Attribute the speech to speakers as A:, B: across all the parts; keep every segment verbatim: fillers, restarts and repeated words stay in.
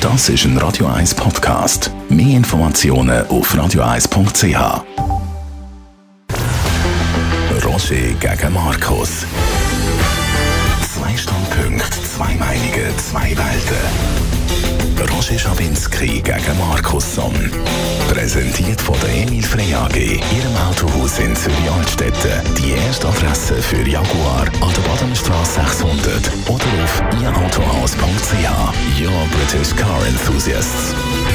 A: Das ist ein Radio eins Podcast. Mehr Informationen auf radio eins punkt c h. Roger gegen Markus. Zwei Standpunkte, zwei Meinungen, zwei Welten. Roger Schawinski gegen Markusson. Präsentiert von der Emil Frey A G, Ihrem Autohaus in Zürich-Altstetten. Die erste Adresse für Jaguar an der Badenstraße sechshundert oder auf i autohaus punkt c h. Your British Car Enthusiasts.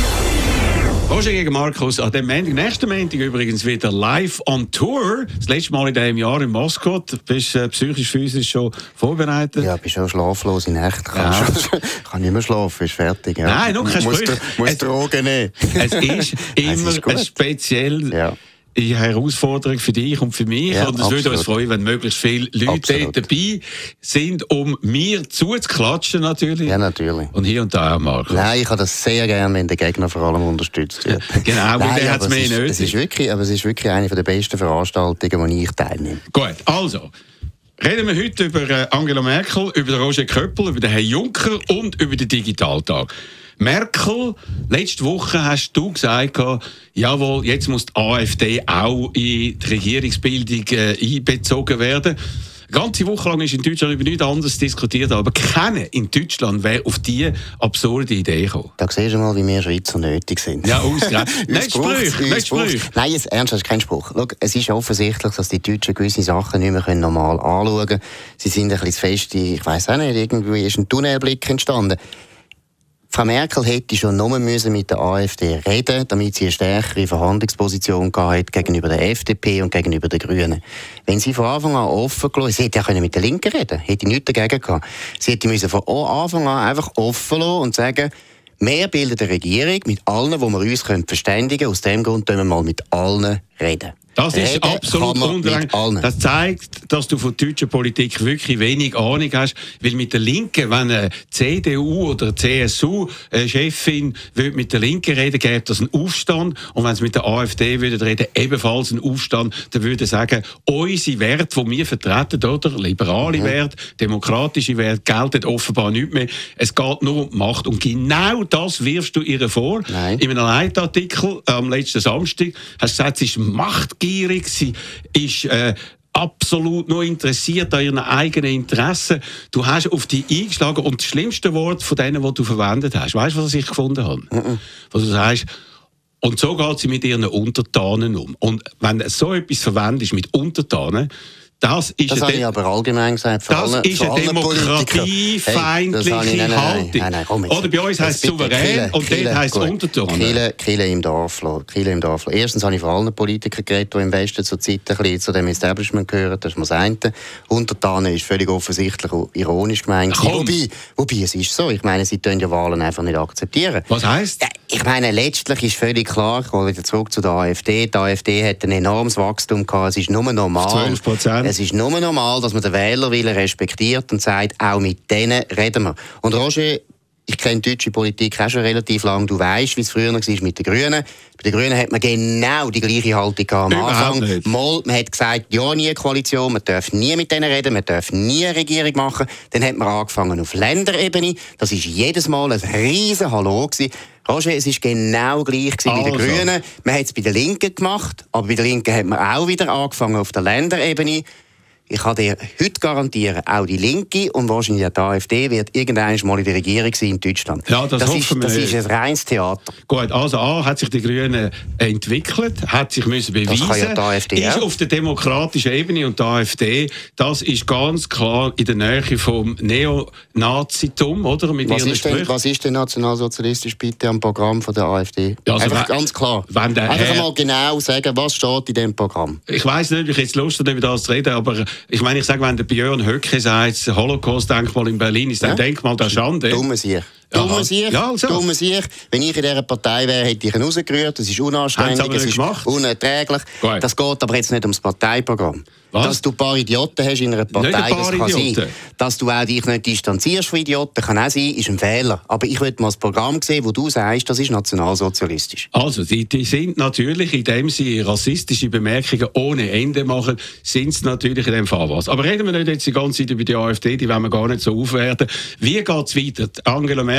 B: Roger gegen Markus, an dem Montag, nächsten Montag übrigens wieder live on Tour. Das letzte Mal in diesem Jahr in Moskau. Du bist äh, psychisch, physisch schon vorbereitet?
C: Ja, ich bin schon schlaflos in Nacht. Kann, ja. schon, kann nicht mehr schlafen, ist fertig. Ja.
B: Nein, noch kein Sprüch.
C: Du musst Drogen nehmen.
B: Es ist immer es ist eine spezielle ja. Herausforderung für dich und für mich.
C: Ja,
B: und es würde uns freuen, wenn möglichst viele Leute absolut. dabei sind, um mir zuzuklatschen natürlich.
C: Ja, natürlich.
B: Und hier und da auch, Markus.
C: Nein, ich habe das sehr gerne, wenn der Gegner vor allem unterstützt wird.
B: Genau, und der hat es mehr nötig.
C: Es ist wirklich, aber es ist wirklich eine der besten Veranstaltungen, wo ich teilnehme.
B: Gut, also reden wir heute über Angela Merkel, über Roger Köppel, über den Herrn Juncker und über den Digitaltag. Merkel, letzte Woche hast du gesagt, jawohl, jetzt muss die AfD auch in die Regierungsbildung äh, einbezogen werden. Eine ganze Woche lang ist in Deutschland über nichts anderes diskutiert, aber keiner in Deutschland wäre auf diese absurde Idee gekommen.
C: Da siehst du mal, wie wir Schweizer nötig sind.
B: Ja, ausgerechnet. Nicht Sprüch, nicht Sprüch.
C: Nein, jetzt, ernsthaft, kein Spruch. Schau, es ist offensichtlich, dass die Deutschen gewisse Sachen nicht mehr normal anschauen können. Sie sind ein bisschen zu fest, ich weiss auch nicht, irgendwie ist ein Tunnelblick entstanden. Frau Merkel hätte schon nur müssen mit der AfD reden, damit sie eine stärkere Verhandlungsposition gehabt gegenüber der F D P und gegenüber den Grünen. Wenn sie von Anfang an offen gelassen, sie hätte ja mit der Linken reden, hätte nichts dagegen gehabt. Sie hätte müssen von Anfang an einfach offen lassen und sagen, wir bilden eine Regierung mit allen, wo wir uns verständigen können. Aus dem Grund können wir mal mit allen reden.
B: Das ist Reden absolut unrein. Das zeigt, dass du von deutscher Politik wirklich wenig Ahnung hast. Weil mit der Linken, wenn eine C D U oder eine C S U-Chefin mit der Linken reden, gäbe das einen Aufstand. Und wenn sie mit der AfD würden reden, ebenfalls einen Aufstand. Dann würde sagen, unsere Werte, die wir vertreten, oder? Liberale mhm. Werte, demokratische Werte, gelten offenbar nicht mehr. Es geht nur um die Macht. Und genau das wirfst du ihr vor.
C: Nein.
B: In einem Leitartikel am letzten Samstag hast du gesagt, sie ist Macht gierig, sie ist äh, absolut nur interessiert an ihren eigenen Interessen. Du hast auf die eingeschlagen und das schlimmste Wort von denen, die du verwendet hast, weißt du, was ich gefunden habe? Mhm. Was du sagst, und so geht sie mit ihren Untertanen um. Und wenn du so etwas verwendest mit Untertanen, das ist
C: das habe ich aber allgemein gesagt.
B: Das alle, ist eine demokratiefeindliche hey, nein, nein,
C: Haltung. Nein, nein, komm,
B: oder bei uns heisst es souverän und dort heisst es Untertanen.
C: Kille, Kille im Dorf. Kille im Dorf. Erstens habe ich vor allen Politikern geredet, die im Westen zur Zeit ein bisschen zu dem Establishment gehören. Das ist mal das eine. Untertanen ist völlig offensichtlich ironisch gemeint. Wobei, wobei, es ist so. Ich meine, sie können die Wahlen einfach nicht akzeptieren.
B: Was heisst?
C: Ja, ich meine, letztlich ist völlig klar, ich gehe wieder zurück zu der AfD. Die AfD hat ein enormes Wachstum gehabt. Es ist nur normal.
B: zwölf Prozent.
C: Es ist nur normal, dass man den Wählerwillen respektiert und sagt, auch mit denen reden wir. Und Roger, ich kenne die deutsche Politik auch schon relativ lange. Du weißt, wie es früher war mit den Grünen. Bei den Grünen hat man genau die gleiche Haltung am Anfang. Mal, man hat gesagt, ja, nie eine Koalition, man darf nie mit denen reden, man darf nie eine Regierung machen. Dann hat man angefangen auf Länderebene. Das war jedes Mal ein riesen Hallo gewesen. Roger, es war genau gleich also. Bei den Grünen. Man hat es bei den Linken gemacht, aber bei den Linken hat man auch wieder angefangen auf der Länderebene. Ich kann dir heute garantieren, auch die Linke und wahrscheinlich auch die AfD wird irgendwann mal in der Regierung sein in Deutschland.
B: Ja, das,
C: das,
B: hoffen
C: ist,
B: wir
C: das
B: nicht.
C: ist ein reines Theater.
B: Gut, also A, hat sich die Grünen entwickelt, hat sich müssen beweisen,
C: das kann ja die AfD
B: ist
C: auch.
B: Auf der demokratischen Ebene und die AfD, das ist ganz klar in der Nähe vom Neonazitum, oder? Mit
C: was,
B: ihren
C: ist denn, was ist denn nationalsozialistisch bitte am Programm von der AfD?
B: Ja, also
C: einfach
B: wenn,
C: ganz klar.
B: Wenn der
C: einfach
B: Herr,
C: mal genau sagen, was steht in diesem Programm.
B: Ich weiss nicht, ob ich jetzt Lust habe, über das zu reden, aber ich meine, ich sage, wenn der Björn Höcke sagt, das Holocaust-Denkmal in Berlin ist ein ja? Denkmal der Schande.
C: Dummer Sieg. Dummer Sieg.
B: Ja, also.
C: Dummer Sieg. Wenn ich in dieser Partei wäre, hätte ich ihn rausgerührt. Das ist unanständig, es ist
B: gemacht?
C: unerträglich.
B: Gut.
C: Das geht aber jetzt nicht ums Parteiprogramm.
B: Was?
C: Dass du ein paar Idioten hast in einer Partei, das kann
B: Idioten.
C: sein. Dass du auch dich nicht distanzierst von Idioten, kann auch sein, ist ein Fehler. Aber ich würde mal das Programm sehen, wo du sagst, das ist nationalsozialistisch.
B: Also, die, die sind natürlich, indem sie rassistische Bemerkungen ohne Ende machen, sind es natürlich in dem Fall was. Aber reden wir nicht jetzt die ganze Zeit über die AfD, die wollen wir gar nicht so aufwerten. Wie geht es weiter? Angela Merkel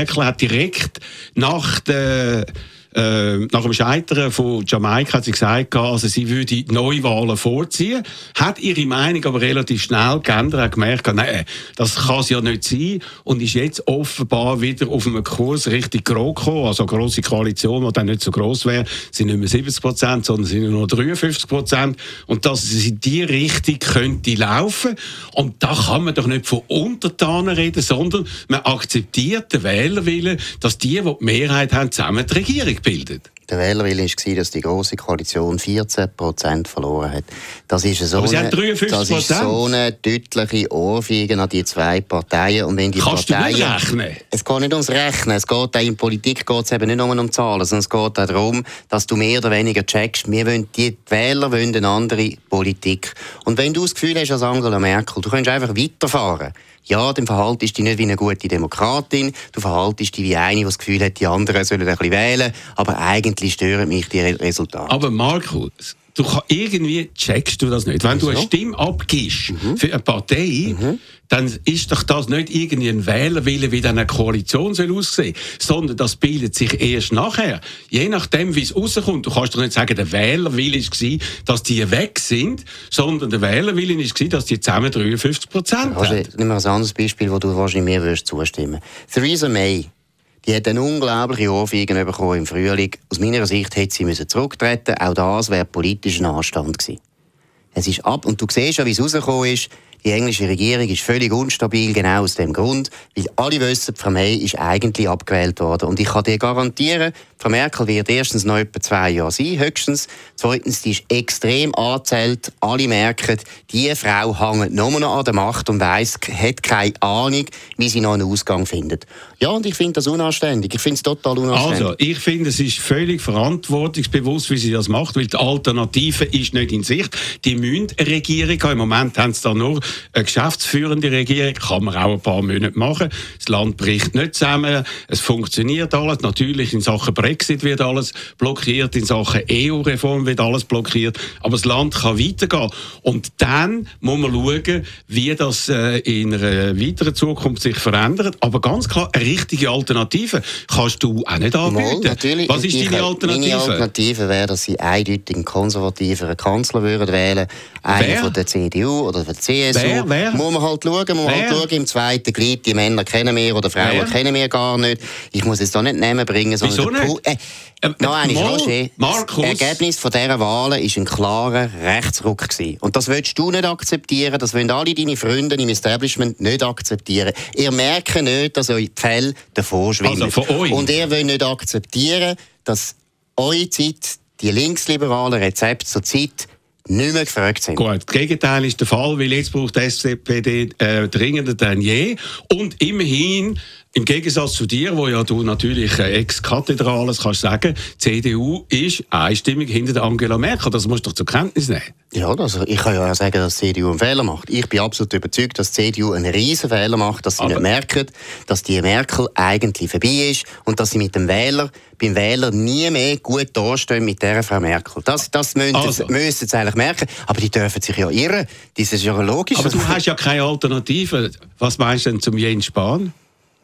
B: Merkel hat direkt nach der Äh, nach dem Scheitern von Jamaika hat sie gesagt, also sie würde Neuwahlen vorziehen, hat ihre Meinung aber relativ schnell geändert, hat gemerkt, nein, das kann es ja nicht sein und ist jetzt offenbar wieder auf einem Kurs richtig groß gekommen, also eine grosse Koalition, die dann nicht so gross wäre, sind nicht mehr siebzig Prozent, sondern sind nur noch dreiundfünfzig Prozent und dass es in diese Richtung könnte laufen und da kann man doch nicht von Untertanen reden, sondern man akzeptiert den Wählerwillen, dass die, die die Mehrheit haben, zusammen die Regierung bildet.
C: Der Wählerwille war, dass die grosse Koalition vierzehn Prozent verloren hat. Das ist so,
B: aber sie
C: eine,
B: haben dreiundfünfzig Prozent.
C: Das ist so eine deutliche Ohrfeige an die zwei Parteien. Und wenn die
B: Kannst
C: Parteien,
B: du nicht rechnen?
C: Es geht nicht ums Rechnen. Es geht auch in Politik geht es eben nicht nur um Zahlen, sondern es geht auch darum, dass du mehr oder weniger checkst, wir wollen, die Wähler wollen eine andere Politik. Und wenn du das Gefühl hast, als Angela Merkel, du kannst einfach weiterfahren, ja, dann verhaltest du dich nicht wie eine gute Demokratin, du verhaltest dich wie eine, die das Gefühl hat, die anderen sollen ein bisschen wählen, aber eigentlich stören mich die Resultate.
B: Aber Markus, du kann, irgendwie checkst du das nicht. Wenn du eine Stimme abgibst mhm. für eine Partei, mhm. dann ist doch das nicht irgendwie ein Wählerwille, wie dann eine Koalition soll aussehen, sondern das bildet sich erst nachher. Je nachdem, wie es rauskommt. Du kannst doch nicht sagen, der Wählerwille war, dass die weg sind, sondern der Wählerwille war, dass die zusammen dreiundfünfzig Prozent haben.
C: Nimm mal ein anderes Beispiel, wo du wahrscheinlich mehr würdest zustimmen. Theresa May, die hat eine unglaubliche Ohrfeige bekommen im Frühling. Aus meiner Sicht hätte sie müssen zurücktreten. Auch das wäre politisch ein Anstand gewesen. Es ist ab, und du siehst ja, wie es rausgekommen ist. Die englische Regierung ist völlig unstabil, genau aus dem Grund, weil alle wissen, Frau May ist eigentlich abgewählt worden. Und ich kann dir garantieren, Frau Merkel wird erstens noch etwa zwei Jahre sein, höchstens. Zweitens, die ist extrem angezählt. Alle merken, diese Frau hängt nur noch an der Macht und weiss, hat keine Ahnung, wie sie noch einen Ausgang findet. Ja, und ich finde das unanständig. Ich finde es total unanständig.
B: Also, ich finde, es ist völlig verantwortungsbewusst, wie sie das macht, weil die Alternative ist nicht in Sicht. Die müssen eine Regierung haben. Im Moment haben sie da nur eine geschäftsführende Regierung, kann man auch ein paar Monate machen. Das Land bricht nicht zusammen, es funktioniert alles. Natürlich in Sachen Brexit wird alles blockiert, in Sachen E U-Reform wird alles blockiert, aber das Land kann weitergehen. Und dann muss man schauen, wie das äh, in einer weiteren Zukunft sich verändert. Aber ganz klar, eine richtige Alternative kannst du auch nicht anbieten.
C: Mal,
B: Was ist deine Alternative?
C: Meine Alternative wäre, dass sie eindeutig einen konservativeren Kanzler würden wählen, einen von der C D U oder der C S U.
B: Wer? Wer?
C: Muss man halt schauen, muss man halt schauen. Im zweiten Glied, die Männer kennen wir oder Frauen Wer? kennen wir gar nicht. Ich muss es da nicht nehmen bringen, sondern
B: Wieso nicht?
C: Äh, äh, noch einmal, Roger,
B: Markus.
C: Das Ergebnis von dieser Wahlen war ein klarer Rechtsruck gewesen. Und das willst du nicht akzeptieren, das wollen alle deine Freunde im Establishment nicht akzeptieren. Ihr merkt nicht, dass eure Pfähle davor schwimmen.
B: Also von euch.
C: Und ihr wollt nicht akzeptieren, dass eure Zeit, die linksliberalen Rezepte zur Zeit, nicht mehr gefragt sind.
B: Gut, das Gegenteil ist der Fall, weil jetzt braucht die S P D äh, dringender denn je. Und immerhin, im Gegensatz zu dir, wo ja du natürlich äh, ex-Kathedrales kannst sagen, die C D U ist einstimmig hinter der Angela Merkel. Das musst du doch zur Kenntnis nehmen.
C: Ja, also ich kann ja sagen, dass die C D U einen Fehler macht. Ich bin absolut überzeugt, dass die C D U einen riesen Fehler macht, dass sie Aber nicht merken, dass die Merkel eigentlich vorbei ist und dass sie mit dem Wähler, beim Wähler nie mehr gut dastehen mit dieser Frau Merkel. Das, das müssen, also. müssen sie eigentlich merken. Aber die dürfen sich ja irren. Das ist ja logisch.
B: Aber du hast ja keine Alternative. Was meinst du denn zum Jens Spahn?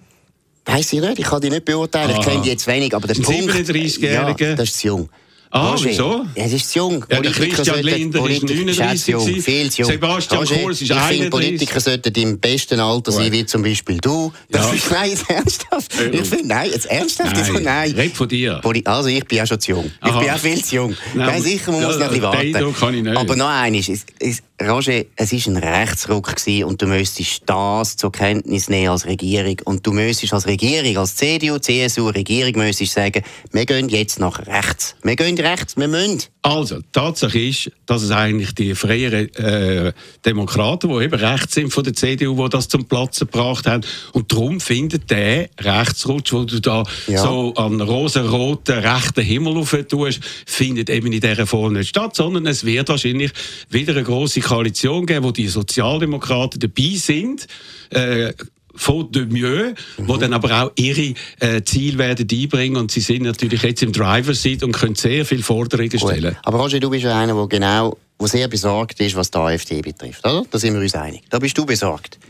C: Weiss ich nicht, ich kann die nicht beurteilen. Aha. Ich kenne die jetzt wenig. Aber der Punkt,
B: siebenunddreißigjährige?
C: Ja, das ist zu jung.
B: Ah, Roger, wieso?
C: Ja, es ist zu jung.
B: Ja, der Christian Linder ist neununddreißig.
C: Jung, viel zu jung.
B: Sebastian Kurz ist einunddreißig. Ich finde,
C: Politiker sollten im besten Alter sein, wie zum Beispiel du. Das
B: ja.
C: ist, nein, jetzt ernsthaft. Ich finde, nein, jetzt ernsthaft.
B: Nein,
C: jetzt, nein.
B: Red von dir.
C: Also, ich bin auch schon zu jung.
B: Aha.
C: Ich bin auch viel zu jung. Nein, sicher, man
B: ja,
C: muss noch ein bisschen warten.
B: Kann ich nicht.
C: Aber noch eines. Es, es, Roger, es war ein Rechtsruck gewesen und du müsstest das zur Kenntnis nehmen als Regierung. Und du müsstest als Regierung, als C D U, C S U-Regierung, müsstest sagen, wir gehen jetzt nach rechts. Wir gehen rechts, wir müssen.
B: Also, die Tatsache ist, dass es eigentlich die freien äh, Demokraten, die eben rechts sind von der C D U, die das zum Platzen gebracht haben. Und darum findet der Rechtsrutsch, wo du da ja. so an rosa-roten rechten Himmel auf tust, findet eben in dieser Form nicht statt, sondern es wird wahrscheinlich wieder eine grosse Koalition geben, wo die Sozialdemokraten dabei sind, äh, von de mieux, mhm. wo dann aber auch ihre äh, Ziele werden einbringen und sie sind natürlich jetzt im Driver-Seat und können sehr viele Forderungen
C: Gut.
B: stellen. Aber
C: Roger, du bist ja einer, der genau, der sehr besorgt ist, was die AfD betrifft, oder? Da sind wir uns einig. Da bist du besorgt.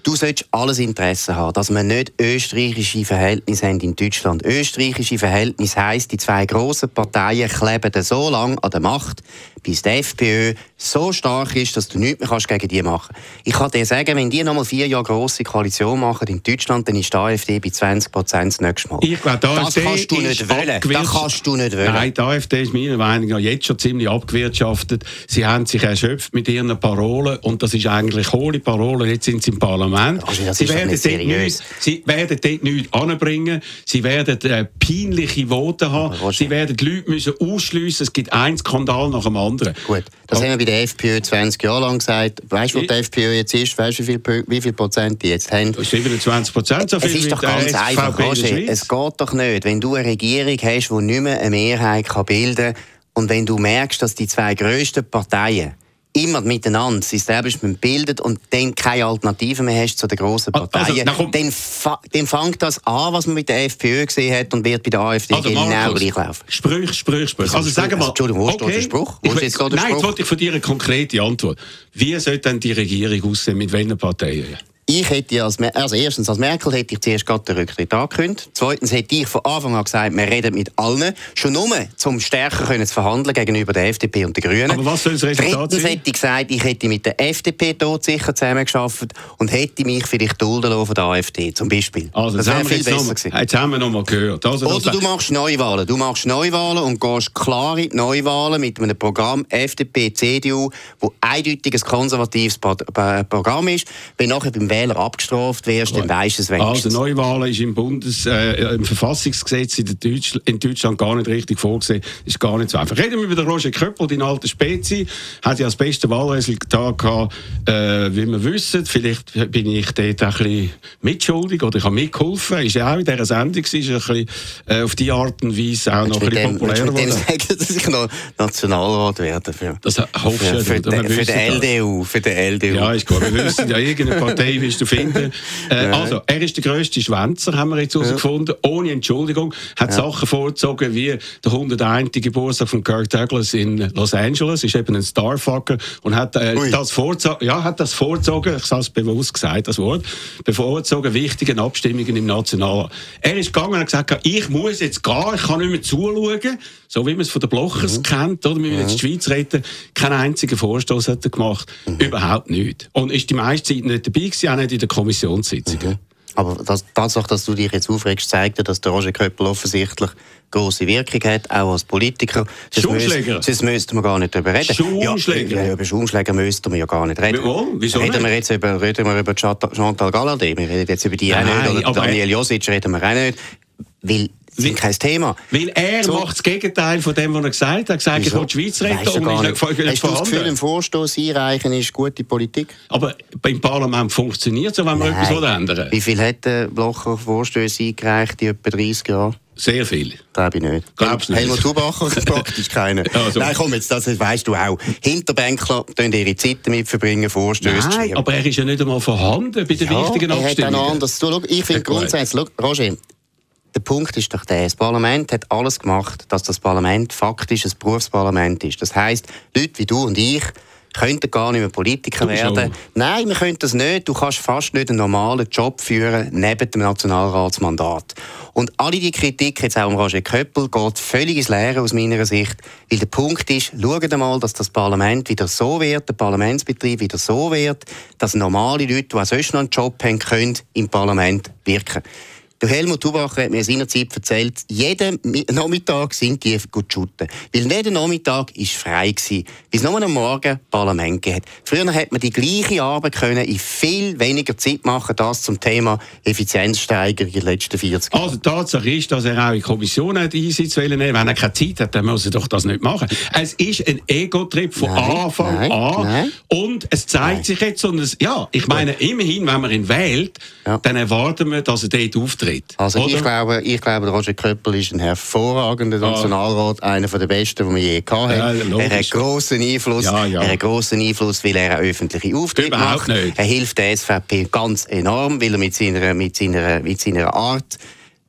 C: Du solltest alles Interesse haben, dass wir nicht österreichische Verhältnisse haben in Deutschland. Österreichische Verhältnisse heisst, die zwei grossen Parteien kleben so lange an der Macht, bis die FPÖ so stark ist, dass du nichts mehr gegen die machen kannst. Ich kann dir sagen, wenn die noch mal vier Jahre grosse Koalition machen in Deutschland, dann ist die AfD bei zwanzig Prozent das nächste Mal.
B: Ich glaube,
C: das kannst du nicht wollen. Das kannst du nicht wollen.
B: Nein, die AfD ist meiner Meinung nach jetzt schon ziemlich abgewirtschaftet. Sie haben sich erschöpft mit ihren Parolen und das ist eigentlich hohle Parolen. Jetzt sind sie im Parlament.
C: Also,
B: sie, werden dort nicht, sie werden dort nichts anbringen. Sie werden äh, peinliche Voten haben. Sie werden die Leute müssen ausschliessen. Es gibt einen Skandal nach dem anderen.
C: Gut, das oh. haben wir bei der FPÖ zwanzig Jahre lang gesagt. Weißt du, wo die FPÖ jetzt ist? Weißt du, wie viel, wie viel Prozent die jetzt haben?
B: siebenundzwanzig Prozent, so viel.
C: Es ist doch ganz einfach, Roger. Es geht doch nicht, wenn du eine Regierung hast, die nicht mehr eine Mehrheit bilden kann und wenn du merkst, dass die zwei grössten Parteien immer miteinander das Establishment bildet und dann keine Alternative mehr hast zu den grossen Parteien, also, dann, fa- dann fängt das an, was man mit der FPÖ gesehen hat und wird bei der AfD also, genau Markus, gleich laufen.
B: Sprüch, Sprüch, Sprüch. Also sagen wir,
C: Entschuldigung, wo
B: okay.
C: steht der Spruch? Wo
B: ich,
C: jetzt nein,
B: Spruch? Jetzt wollte ich von dir eine konkrete Antwort. Wie soll denn die Regierung aussehen, mit welchen Parteien?
C: Ich hätte als, also erstens, als Merkel hätte ich zuerst gerade den Rücktritt angekündigt. Zweitens hätte ich von Anfang an gesagt, wir reden mit allen. Schon nur, um stärker können zu verhandeln gegenüber der FDP und den Grünen.
B: Aber was soll das Resultat
C: Drittens
B: sein?
C: hätte ich gesagt, ich hätte mit der FDP todsicher zusammengearbeitet und hätte mich vielleicht dulden lassen von der AfD, zum Beispiel.
B: Also,
C: das wäre viel besser noch, gewesen.
B: Jetzt haben wir noch mal gehört. Also,
C: Oder du machst Neuwahlen. Du machst Neuwahlen und gehst klar in die Neuwahlen mit einem Programm F D P, C D U, das eindeutig ein konservatives Programm ist. Wenn nachher beim Wähler abgestraft wärst, dann weisst du es wenigstens.
B: Also Neuwahlen ist im Bundes, äh, im Verfassungsgesetz in, Deutsch, in Deutschland gar nicht richtig vorgesehen. Ist gar nicht so einfach. Reden wir über den Roger Köppel, den alten Spezi. Hat ja das beste Wahlresultat gehabt, äh, wie wir wissen. Vielleicht bin ich dort ein bisschen mitschuldig oder ich habe mitgeholfen. Ist ja auch in dieser Sendung, ist ein bisschen, äh, auf die Art und Weise auch noch ein bisschen populär geworden.
C: Ich würde sagen, dass ich noch Nationalrat werde. Für,
B: das hoffst
C: für,
B: du
C: für,
B: ja,
C: für, für den L D U. Für den L D U.
B: Ja, ist gut. Wir wissen ja, irgendeine Partei wirst du finden. Äh, also, er ist der grösste Schwänzer, haben wir jetzt herausgefunden, ja. Ohne Entschuldigung. Hat ja. Sachen vorgezogen wie der hunderteinste Geburtstag von Kirk Douglas in Los Angeles, ist eben ein Starfucker und hat, äh, das, vorzo- ja, hat das vorgezogen, ich habe es bewusst gesagt, das Wort, bevorzogen wichtigen Abstimmungen im Nationalrat. Er ist gegangen und hat gesagt, ich muss jetzt gehen, ich kann nicht mehr zuschauen, so wie man es von den Blochers mhm. kennt, oder? Wir müssen jetzt die Schweiz retten. Keinen einzigen Vorstoß hat er gemacht. Mhm. Überhaupt nicht. Und ist die meiste Zeit nicht dabei gewesen, auch nicht in der Kommissionssitzungen.
C: Mhm. Aber das, die Tatsache, dass du dich jetzt aufregst, zeigt ja, dass der Roger Köppel offensichtlich grosse Wirkung hat, auch als Politiker.
B: Schaumschläger?
C: Sonst müssten wir gar nicht darüber reden.
B: Schaumschläger?
C: Ja, über Schaumschläger müssten wir ja gar nicht reden.
B: Oh, wieso
C: reden
B: nicht?
C: Wir jetzt über, reden wir über Chantal Galladay, wir reden jetzt über die auch nicht, oder Daniel Josic reden wir auch nicht. Weil das ist kein Thema.
B: Weil er so. macht das Gegenteil von dem, was er gesagt hat. Er hat gesagt,
C: Wieso?
B: ich will die Schweiz retten und ist
C: nicht. Hast du das Gefühl, ein Vorstoß einreichen ist gute Politik?
B: Aber beim Parlament funktioniert es, wenn man
C: Nein.
B: etwas ändern will.
C: Wie viel hat der Blocher Vorstöße eingereicht in etwa dreißig Jahren?
B: Sehr viel.
C: Glaube ich nicht.
B: Glaubst du nicht?
C: Helmut Hubacher praktisch keiner.
B: Also.
C: Nein, komm jetzt, das weißt du auch. Hinterbänkler tun ihre Zeit damit verbringen, Vorstöße
B: Nein, aber er ist ja nicht einmal vorhanden bei den
C: ja,
B: wichtigen Abstimmungen.
C: Er hat auch noch anders. Du, ich finde grundsätzlich, Roger, der Punkt ist doch der, das Parlament hat alles gemacht, dass das Parlament faktisch ein Berufsparlament ist. Das heisst, Leute wie du und ich könnten gar nicht mehr Politiker du werden. Schon. Nein, wir können das nicht. Du kannst fast nicht einen normalen Job führen neben dem Nationalratsmandat. Und alle die Kritik, jetzt auch um Roger Köppel, geht völlig ins Leere aus meiner Sicht. Weil der Punkt ist, schaut einmal, dass das Parlament wieder so wird, der Parlamentsbetrieb wieder so wird, dass normale Leute, die auch sonst noch einen Job haben, können im Parlament wirken. Der Helmut Hubacher hat mir seinerzeit erzählt, jeden Nachmittag sind die gut shooten. Weil jeden Nachmittag war frei gewesen, weil es nur am Morgen Parlament gegeben hat. Früher hätte man die gleiche Arbeit können in viel weniger Zeit machen, das zum Thema Effizienzsteigerung in den letzten vierzig Jahren.
B: Also die Tatsache ist, dass er auch in Kommissionen Einsitz nehmen will. Wenn er keine Zeit hat, dann muss er doch das nicht machen. Es ist ein Ego-Trip von nein, Anfang
C: nein,
B: an.
C: Nein.
B: Und es zeigt nein. sich jetzt, und es, ja, ich meine, immerhin, wenn man ihn wählt, ja. dann erwarten wir, dass er dort auftritt.
C: Also ich glaube, ich glaube, Roger Köppel ist ein hervorragender ah. Nationalrat, einer der besten, die wir je hatten. Ja, er hat grossen Einfluss, ja, ja. er hat grossen Einfluss, weil er eine öffentliche Auftritt
B: Überhaupt
C: macht.
B: Nicht.
C: Er hilft der S V P ganz enorm, weil er mit seiner, mit seiner, mit seiner Art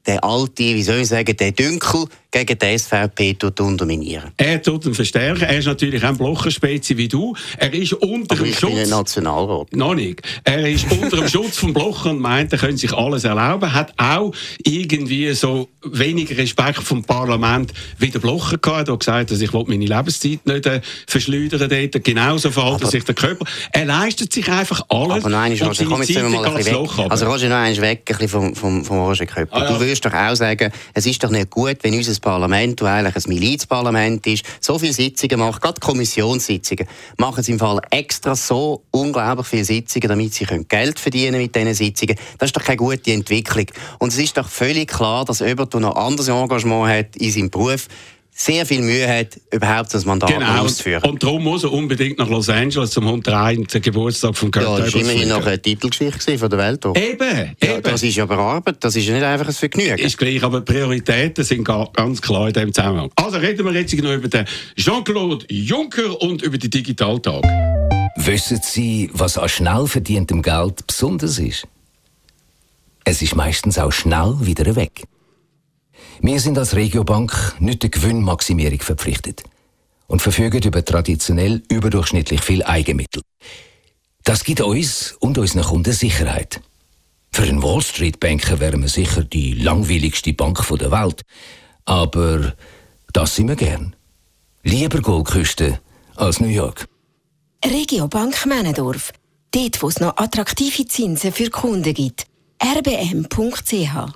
C: den alte, wie soll ich sagen, den Dünkel gegen die S V P unterminieren.
B: Er tut ihn verstärken. Er ist natürlich auch ein Blocher-Spezi wie du. Er ist unter
C: Aber
B: dem
C: ich
B: Schutz...
C: bin ein Nationalrat.
B: Noch nicht. Er ist unter dem Schutz vom Blocher und meint, er könnte sich alles erlauben. Hat auch irgendwie so wenig Respekt vom Parlament wie der Blocher gehabt. Er hat gesagt, dass ich meine Lebenszeit nicht äh, verschleudern dort. Genauso verhält er sich der Körper. Er leistet sich einfach alles.
C: Aber nein, Roger, komm jetzt mal ein bisschen weg. Also Roger, noch einmal weg ein bisschen vom, vom, vom Roger Köppel. Ah, ja. Du würdest doch auch sagen, es ist doch nicht gut, wenn unser Parlament, das eigentlich ein Milizparlament ist, so viele Sitzungen macht, gerade Kommissionssitzungen, machen sie im Fall extra so unglaublich viele Sitzungen, damit sie Geld verdienen mit diesen Sitzungen. Das ist doch keine gute Entwicklung. Und es ist doch völlig klar, dass jemand, der noch anderes Engagement hat in seinem Beruf, sehr viel Mühe hat, überhaupt das Mandat
B: genau.
C: auszuführen.
B: Und darum muss er unbedingt nach Los Angeles zum hunderteinten Geburtstag von Kurt
C: Ja, das war immerhin
B: fliegen.
C: noch eine Titelgeschichte von der Welt. Auch.
B: Eben,
C: ja,
B: eben.
C: Das ist ja bearbeitet, das ist ja nicht einfach ein Vergnügen.
B: Ist gleich, aber die Prioritäten sind ganz klar in diesem Zusammenhang. Also reden wir jetzt noch über den Jean-Claude Juncker und über die Digitaltage.
D: Wissen Sie, was an schnell verdientem Geld besonders ist? Es ist meistens auch schnell wieder weg. Wir sind als Regiobank nicht der Gewinnmaximierung verpflichtet und verfügen über traditionell überdurchschnittlich viel Eigenmittel. Das gibt uns und unseren Kunden Sicherheit. Für einen Wall Street Banker wären wir sicher die langweiligste Bank der Welt. Aber das sind wir gern. Lieber Goldküste als New York.
E: Regiobank Männendorf. Dort, wo es noch attraktive Zinsen für Kunden gibt. r b m punkt c h.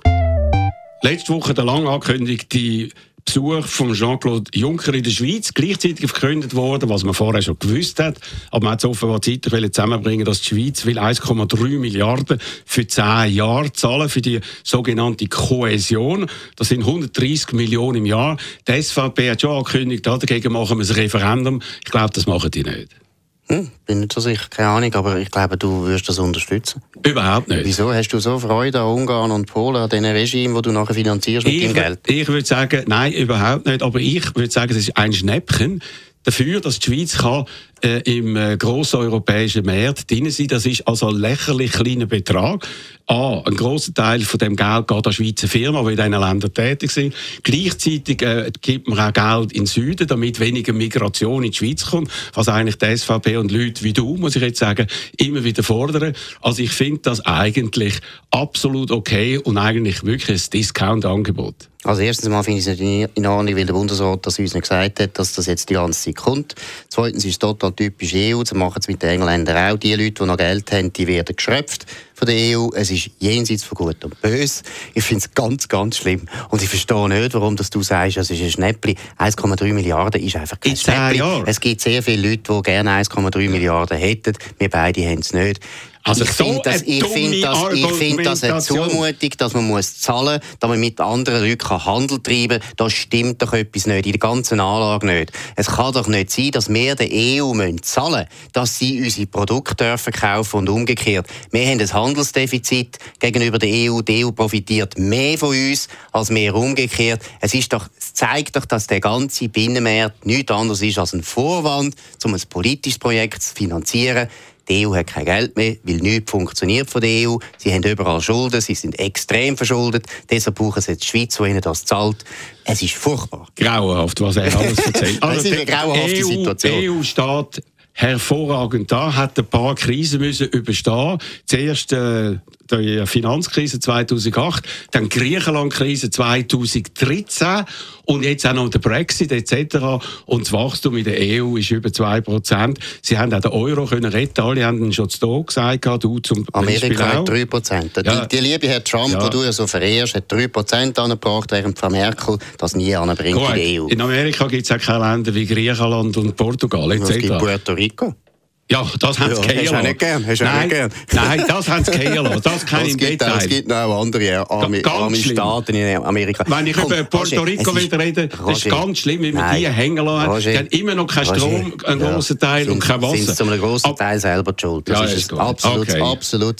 B: Letzte Woche der lang angekündigte Besuch von Jean-Claude Juncker in der Schweiz, gleichzeitig verkündet worden, was man vorher schon gewusst hat. Aber man hat es offenbar zeitlich zusammenbringen, dass die Schweiz will eins Komma drei Milliarden für zehn Jahre zahlen für die sogenannte Kohäsion. Das sind hundertdreissig Millionen im Jahr. Die S V P hat schon angekündigt, dagegen machen wir ein Referendum. Ich glaube, das machen die nicht.
C: Hm, bin nicht so sicher, keine Ahnung, aber ich glaube, du wirst das unterstützen.
B: Überhaupt nicht.
C: Wieso? Hast du so Freude an Ungarn und Polen, an diesen Regimen, die du nachher finanzierst mit deinem Geld?
B: Ich würde sagen, nein, überhaupt nicht. Aber ich würde sagen, das ist ein Schnäppchen dafür, dass die Schweiz kann, äh, im äh, grossen europäischen Markt drin sein. Das ist also ein lächerlich kleiner Betrag. A, ein grosser Teil von dem Geld geht an Schweizer Firmen, die in diesen Ländern tätig sind. Gleichzeitig äh, gibt man auch Geld in den Süden, damit weniger Migration in die Schweiz kommt, was eigentlich die S V P und Leute wie du, muss ich jetzt sagen, immer wieder fordern. Also ich finde das eigentlich absolut okay und eigentlich wirklich ein Discount-Angebot.
C: Also erstens mal finde ich es nicht in Ordnung, weil der Bundesrat das uns nicht gesagt hat, dass das jetzt die ganze Zeit kommt. Zweitens ist es total typisch E U, das machen es mit den Engländern auch. Die Leute, die noch Geld haben, die werden geschröpft von der E U. Es ist jenseits von Gut und Böse. Ich finde es ganz, ganz schlimm. Und ich verstehe nicht, warum dass du sagst, es ist ein Schnäppli. eins Komma drei Milliarden ist einfach kein Schnäppli. Es gibt sehr viele Leute, die gerne eins Komma drei Milliarden hätten. Wir beide haben es nicht.
B: Also
C: ich finde das, ich find das, ich find das eine Zumutung, dass man muss zahlen muss, damit man mit anderen Leuten Handel treiben kann. Da stimmt doch etwas nicht, in der ganzen Anlage nicht. Es kann doch nicht sein, dass wir der E U zahlen müssen, dass sie unsere Produkte dürfen kaufen und umgekehrt. Wir haben ein Handelsdefizit gegenüber der E U. Die E U profitiert mehr von uns als wir umgekehrt. Es, ist doch, es zeigt doch, dass der ganze Binnenmarkt nichts anderes ist als ein Vorwand, um ein politisches Projekt zu finanzieren. Die E U hat kein Geld mehr, weil nichts funktioniert von der E U. Sie haben überall Schulden, sie sind extrem verschuldet. Deshalb brauchen sie jetzt die Schweiz, die ihnen das zahlt. Es ist furchtbar.
B: Grauenhaft, was er alles erzählt.
C: Also, das ist eine grauenhafte Situation.
B: Die E U steht hervorragend da, hat ein paar Krisen müssen überstehen. Zuerst äh, die Finanzkrise zweitausendacht, dann die Griechenland-Krise zweitausenddreizehn und jetzt auch noch der Brexit et cetera. Und das Wachstum in der E U ist über zwei Prozent. Sie haben auch den Euro können retten. Alle haben ihn schon zu Tod gesagt, du zum
C: Amerika
B: Beispiel auch.
C: Hat drei Prozent.
B: Ja.
C: Die, die liebe Herr Trump, ja. den du ja so verehrst, hat drei Prozent angebracht, während Frau Merkel das nie anbringt in der E U.
B: In Amerika gibt es auch keine Länder wie Griechenland und Portugal et cetera.
C: Es gibt Puerto Rico.
B: Ja, das haben sie
C: ja, hast du nicht gern. Hast
B: nein,
C: nicht gern.
B: Nein, das haben sie gehen lassen. Das kann ich im Detail.
C: Es gibt noch andere arme, arme Staaten in Amerika.
B: Wenn ich Komm, über Puerto Rico wieder rede, das ist ganz schlimm, wie man die hängen lassen. Die haben immer noch keinen Strom, einen ja. grossen Teil, sind, und kein Wasser.
C: Sie sind zu einem grossen Teil selber die Schuld. Das
B: ja,
C: ist, ist ein absolutes, okay. absolutes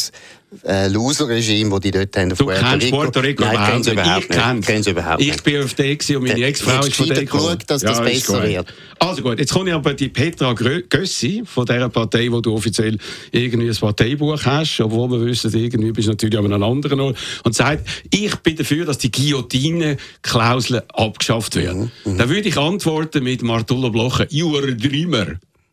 C: äh, Loser-Regime, das die dort haben.
B: Du kennst Puerto Rico
C: Nein, überhaupt nicht. Ich kenne es überhaupt nicht.
B: Ich bin auf der und meine Ex-Frau ist von der
C: geschaut, dass das ja, besser wird.
B: Also gut, jetzt komme ich aber die Petra Gössi von dieser Partei, wo du offiziell irgendwie ein Parteibuch hast, obwohl wir wissen, irgendwie bist du natürlich an einem anderen Ort, und sagt, ich bin dafür, dass die Guillotine-Klausel abgeschafft wird. Mhm, da würde ich antworten mit Martullo Blocher, you are a dreamer.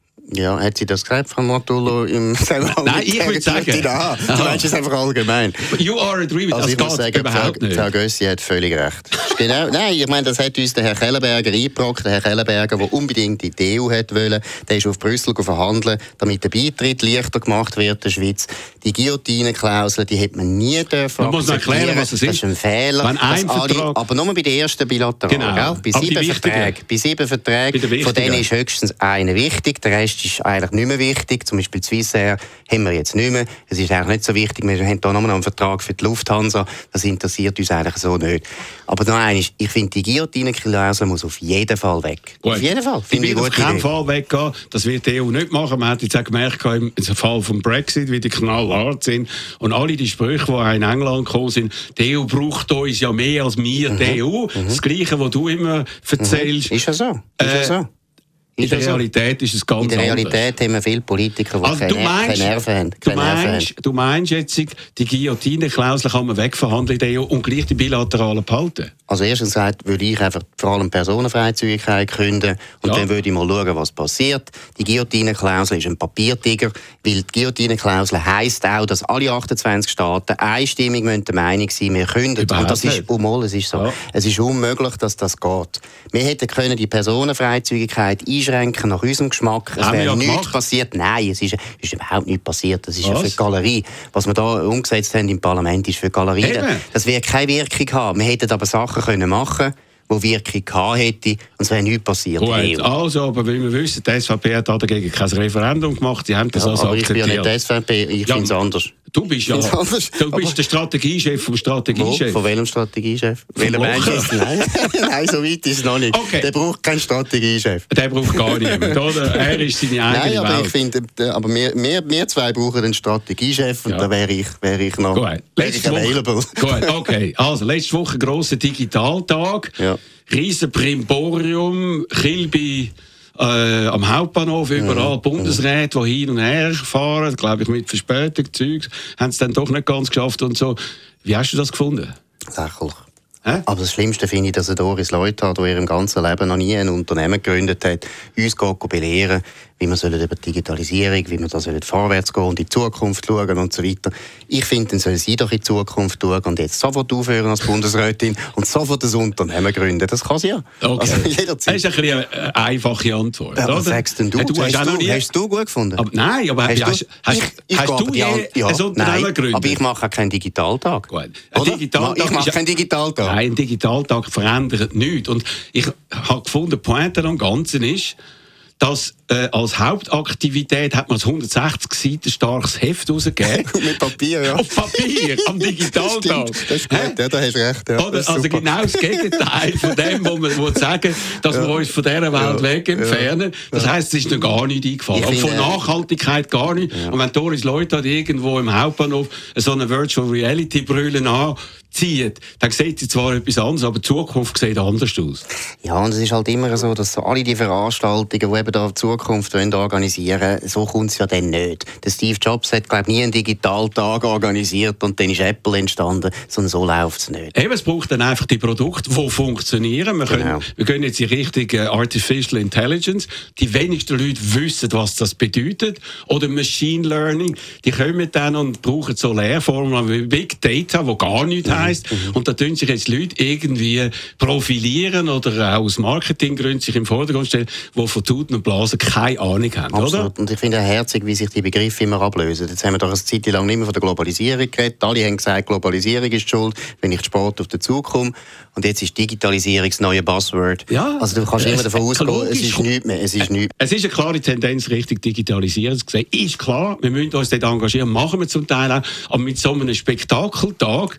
C: Ja, hat sie das gesagt, Frau Martullo, im Zusammenhang?
B: Nein, ich würde sagen...
C: Ah, du meinst es einfach allgemein.
B: You are a dreamer,
C: also
B: das geht sagen, überhaupt
C: Frau,
B: nicht.
C: Frau Gössi hat völlig recht. Genau, nein, ich meine, das hat uns der Herr Kellenberger eingebrockt, der Herr Kellenberger, der unbedingt in die E U hat wollen, der ist auf Brüssel verhandeln, damit der Beitritt leichter gemacht wird, der Schweiz. Die Guillotine-Klausel, die hätte man nie dürfen
B: man muss erklären, was es ist.
C: Das ist ein Fehler.
B: Wenn ein
C: alle, aber nur bei den ersten Bilateralen,
B: genau.
C: Bei sieben Verträgen. Bei sieben Verträgen, von denen ist höchstens einer wichtig, der Rest ist eigentlich nicht mehr wichtig. Zum Beispiel Swissair haben wir jetzt nicht mehr. Es ist eigentlich nicht so wichtig. Wir haben hier nochmal einen Vertrag für die Lufthansa. Das interessiert uns eigentlich so nicht. Aber noch eines, ich finde, die Guillotine-Klausel muss auf jeden Fall weg.
B: Gut.
C: Auf jeden Fall.
B: Die wird auf keinen Fall weggehen. Das wird die E U nicht machen. Man hat jetzt auch gemerkt, im Fall vom Brexit, wie die knallhart sind. Und alle die Sprüche, die auch in England gekommen sind, die E U braucht uns ja mehr als wir, mhm. die E U. Mhm. Das Gleiche, was du immer erzählst.
C: Mhm. Ist ja so. Ist ja so.
B: Äh, In der Realität ist es ganz anders.
C: In der Realität anders. Haben wir viele Politiker, die also keine, meinst, keine Nerven haben.
B: Du meinst, du meinst jetzt, die Guillotine-Klausel kann man wegverhandeln in der E U und gleich die bilateralen behalten? Also
C: erstens würde ich einfach vor allem Personenfreizügigkeit künden und ja. Dann würde ich mal schauen, was passiert. Die Guillotine-Klausel ist ein Papiertiger, weil die Guillotine-Klausel heisst auch, dass alle achtundzwanzig Staaten einstimmig der Meinung sein, wir künden. Und das ist, oh mal, es ist so. Ja. Es ist unmöglich, dass das geht. Wir hätten können die Personenfreizügigkeit einschränken nach unserem Geschmack. Es wäre ja nichts gemacht. passiert. Nein, es ist, ist überhaupt nichts passiert. Das ist ja für die Galerie. Was wir da umgesetzt haben im Parlament, ist für die Galerie. Eben. Das wird keine Wirkung haben. Wir hätten aber Sachen können machen, die Wirkung gehabt hätte, und es wäre nichts passiert.
B: Gut, also, aber wie wir wissen, die S V P hat dagegen kein Referendum gemacht, die haben das ja, also
C: aber akzeptiert. Ich bin ja nicht die S V P, ich ja, finde es anders.
B: Du bist ja du bist der Strategiechef vom Strategiechef.
C: Von welchem Strategiechef? Welcher meinst du? Nein. Nein, so weit ist es noch nicht. Okay. Der braucht keinen Strategiechef.
B: Der braucht gar niemanden, oder? Er ist seine eigene
C: Nein, aber
B: Welt.
C: ich finde, aber wir, wir, wir zwei brauchen einen Strategiechef und ja. da wäre ich, wäre ich noch wäre ich available.
B: Gut, okay. Also, letzte Woche grosser Digitaltag. Ja. Riesen Primborium, Kilby äh, am Hauptbahnhof, überall mhm. Bundesräte, die hin und her fahren, glaube ich, mit Verspätung, Zeugs, haben es dann doch nicht ganz geschafft und so. Wie hast du das gefunden?
C: Lächerlich. Hä? Aber das Schlimmste finde ich, dass er Doris Leuthard, die ihrem ganzen Leben noch nie ein Unternehmen gegründet hat, uns geht belehren, wie wir sollen über Digitalisierung, wie wir da sollen vorwärts gehen und in die Zukunft schauen und so weiter. Ich finde, dann soll sie doch in die Zukunft schauen und jetzt sofort aufhören als Bundesrätin und sofort ein Unternehmen gründen. Das kann sie ja.
B: Okay. Also jederzeit. Das ist ein bisschen eine einfache Antwort.
C: Ja, was sagst denn du? du, hast, hast, du nie... hast du gut gefunden?
B: Aber, nein, aber hast, hast, hast, ich, ich hast du je ja, ein Unternehmen gegründet?
C: Aber ich mache auch keinen Digitaltag.
B: Gut. Ein Digitaltag
C: ich mache keinen Digitaltag.
B: Nein, ein Digitaltag verändert nichts. Und ich habe gefunden, die Pointe am Ganzen ist, dass äh, als Hauptaktivität hat man ein hundertsechzig Seiten starkes Heft rausgegeben.
C: Mit Papier, ja.
B: Auf Papier, am Digitaltag.
C: Stimmt, das ist gut, ja, da hast du recht. Ja.
B: Oder, also super. Genau das Gegenteil von dem, wo wir wo sagen, dass ja. wir uns von dieser Welt ja. weg entfernen. Das ja. heisst, es ist noch gar nicht eingefallen. Und von Nachhaltigkeit gar nicht. Ja. Und wenn Doris Leuthard irgendwo im Hauptbahnhof so eine Virtual Reality Brille anzieht, dann sieht sie zwar etwas anderes, aber die Zukunft sieht anders aus.
C: Ja, und es ist halt immer so, dass so alle die Veranstaltungen, die eben da die Zukunft organisieren wollen, so kommt es ja dann nicht. Der Steve Jobs hat, glaube ich, nie einen Digitaltag organisiert und dann ist Apple entstanden, sondern so läuft es nicht.
B: Eben, es braucht dann einfach die Produkte, die funktionieren. Wir, können, genau. wir gehen jetzt in Richtung Artificial Intelligence. Die wenigsten Leute wissen, was das bedeutet. Oder Machine Learning. Die kommen dann und brauchen so Lehrformeln wie Big Data, wo gar nichts mhm. heisst. Mhm. Und da tun sich jetzt Leute irgendwie profilieren oder auch aus Marketinggründen sich im Vordergrund stellen, die von Tuten und Blasen keine Ahnung haben,
C: absolut.
B: Oder?
C: Und ich finde es herzig, wie sich die Begriffe immer ablösen. Jetzt haben wir doch eine Zeit lang nicht mehr von der Globalisierung geredet. Alle haben gesagt, Globalisierung ist die schuld, wenn ich Sport auf den Zug komme. Und jetzt ist Digitalisierung das neue Buzzword. Ja, also du kannst immer davon ausgehen, es ist nichts mehr. Es ist, nichts.
B: Es ist eine klare Tendenz Richtung Digitalisierung. Ist klar, wir müssen uns dort engagieren, machen wir zum Teil auch. Aber mit so einem Spektakeltag ja. ist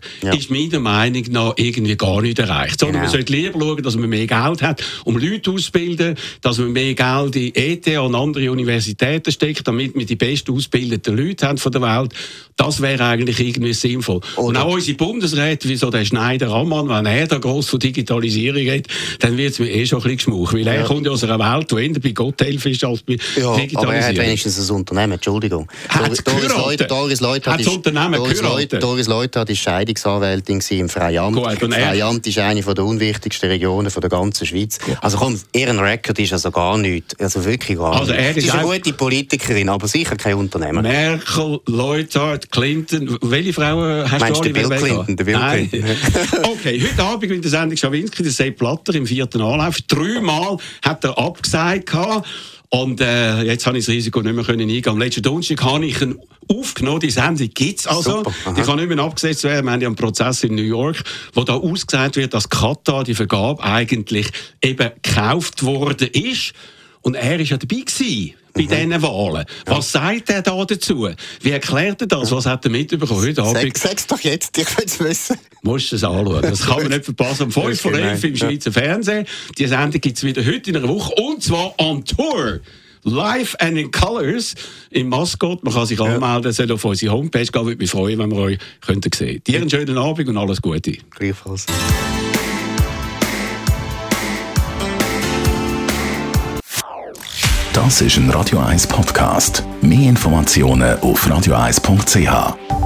B: ist meiner Meinung nach irgendwie gar nicht erreicht. Sondern genau. Man sollte lieber schauen, dass man mehr Geld hat, um Leute auszubilden, dass man mehr Geld in E T H und andere Universitäten steckt, damit wir die besten ausgebildeten Leute haben von der Welt. Das wäre eigentlich irgendwie sinnvoll. Oder und auch unsere Bundesräte, wie so der Schneider-Ammann, wenn er da gross von Digitalisierung redet, dann wird es mir eh schon ein bisschen geschmuch. Weil ja. er kommt ja aus einer Welt, die eher bei Gotthelfen ist als bei
C: ja,
B: Digitalisierung.
C: Aber er hat wenigstens ein Unternehmen, Entschuldigung.
B: Hat es
C: Doris, Doris Leuthard
B: hat das Unternehmen
C: Doris Leuthard, Doris Leuthard war Scheidungsanwältin im Freiamt. Gut, Freiamt ist eine der unwichtigsten Regionen der ganzen Schweiz. Gut. Also komm, ihren Rekord ist also gar nichts. Also wirklich gar
B: also
C: nichts.
B: Sie
C: ist eine gute Politikerin, aber sicher kein Unternehmer.
B: Merkel, Leuthard, Clinton. Welche Frauen hast
C: Meinst
B: du alle?
C: Bill Clinton? Der Bill
B: Nein.
C: Clinton.
B: Okay, heute Abend in der Sendung Schawinski, der Sepp Blatter im vierten Anlauf. Dreimal hat er abgesagt. Und äh, jetzt habe ich das Risiko nicht mehr eingehen. Am letzten Donnerstag habe ich ihn aufgenommen. Die Sendung gibt es also. Die kann nicht mehr abgesetzt werden. Wir haben ja einen Prozess in New York, wo da ausgesagt wird, dass Katar die Vergabe eigentlich eben gekauft worden ist. Und er war ja dabei gewesen. Bei mhm. diesen Wahlen. Ja. Was sagt er da dazu? Wie erklärt er das? Was hat er mitbekommen heute Abend?
C: Sag es doch jetzt, ich will es wissen.
B: Musst du es anschauen. Das kann man nicht verpassen. Am fünf vor elf im Schweizer Fernsehen. Die Sendung gibt es wieder heute in einer Woche. Und zwar on Tour. Live and in Colors im Mascot. Man kann sich ja. anmelden, soll auf unsere Homepage gehen. Würde mich freuen, wenn wir euch könnten sehen. Dir einen schönen Abend und alles Gute.
C: Gleichfalls.
A: Das ist ein Radio eins Podcast. Mehr Informationen auf radio eins punkt c h.